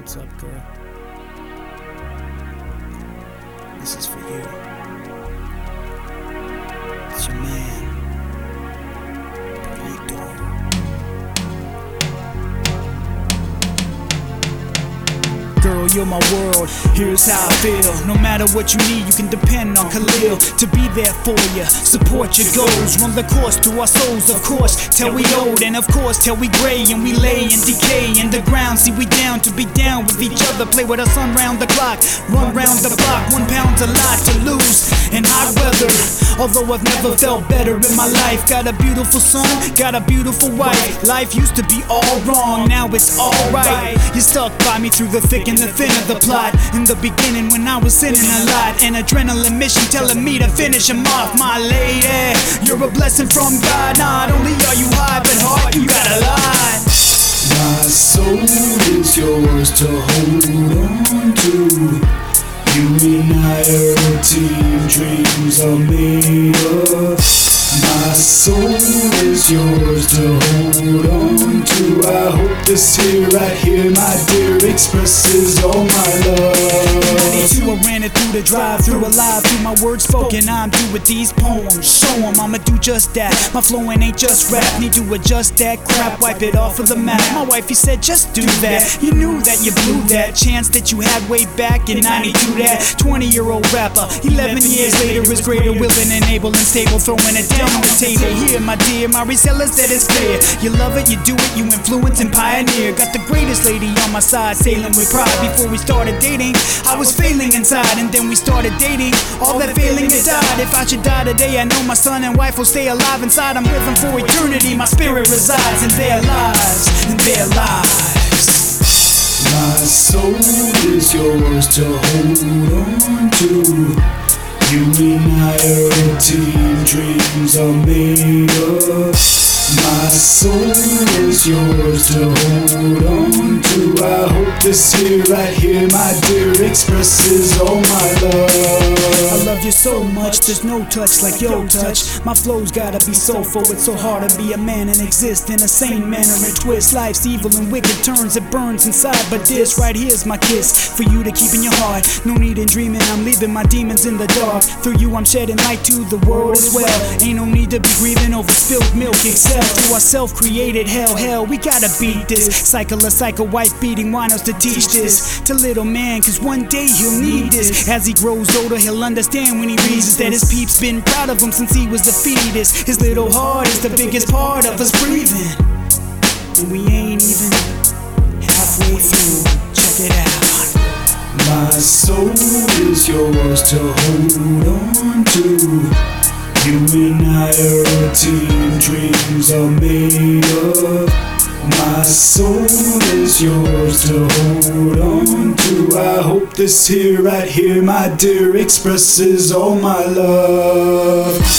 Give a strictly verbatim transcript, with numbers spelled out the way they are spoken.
What's up, girl? This is for you. It's your man, Burrito. Girl, you're my world, here's how I feel. No matter what you need, you can depend on Khalil to be there for you, support your goals, run the course through our souls, of course, till we old, and of course, till we gray and we lay in decay in the ground. See, we down to be down with each other, play with our son round the clock, run round the block. One pound's a lot to lose in hot weather, although I've never felt better in my life. Got a beautiful son, got a beautiful wife. Life used to be all wrong, now it's all right. You stuck by me through the thick and the thin of the plot. In the beginning when I was sinning a lot, an adrenaline mission telling me to finish him off. My lady, you're a blessing from God. Not only are you high, but heart, you got a lot. My soul is yours to hold on to. You and I are a team, dreams are made of. My soul is yours to hold on to. I hope this here, right here, my dear, expresses all my love. ninety-two, I ran it through the drive-through, alive through my words spoken. I'm through with these poems, show 'em I'ma do just that. My flowing ain't just rap, need to adjust that crap, wipe it off of the map. My wifey said just do that, you knew that you blew that chance that you had way back in ninety-two. That twenty year old rapper, eleven years later is greater, willing and able and stable, throwing it down on the table. Here, my dear, my resellers, that is clear. You love it, you do it, you influence and pioneer. Got the greatest lady on my side, sailing with pride. Before we started dating, I was failing inside, and then we started dating. All that failing it died. If I should die today, I know my son and wife will stay alive inside. I'm with them for eternity. My spirit resides in their lives, in their lives. My soul is yours to hold on to. You and I are a team, dreams are made of. My soul is yours to hold on to. I hope this here, right here, my dear, expresses all my love. I love you so much, there's no touch like your touch. My flow's gotta be soulful, it's so hard to be a man and exist in a sane manner and twist. Life's evil and wicked turns, it burns inside, but this right here's my kiss for you to keep in your heart. No need in dreaming, I'm leaving my demons in the dark. Through you I'm shedding light to the world as well. Ain't no need to be grieving over spilled milk, except to our self-created hell. Hell, we gotta beat this cycle of cycle wife beating winos to teach this to little man, cause one day he'll need this. As he grows older, he'll understand when he reads that his peeps been proud of him since he was a fetus. His little heart is the biggest part of us breathing, and we ain't even halfway through. Check it out. My soul is yours to hold on to. You and I are a team, dreams are made of. My soul is yours to hold on to. I hope this here, right here, my dear, expresses all my love.